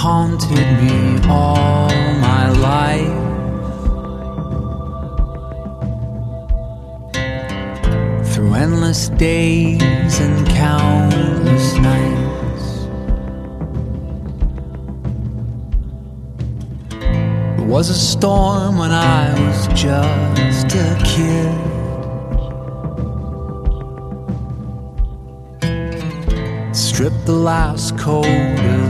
haunted me all my life. Through endless days and countless nights, there was a storm when I was just a kid. Stripped the last coat of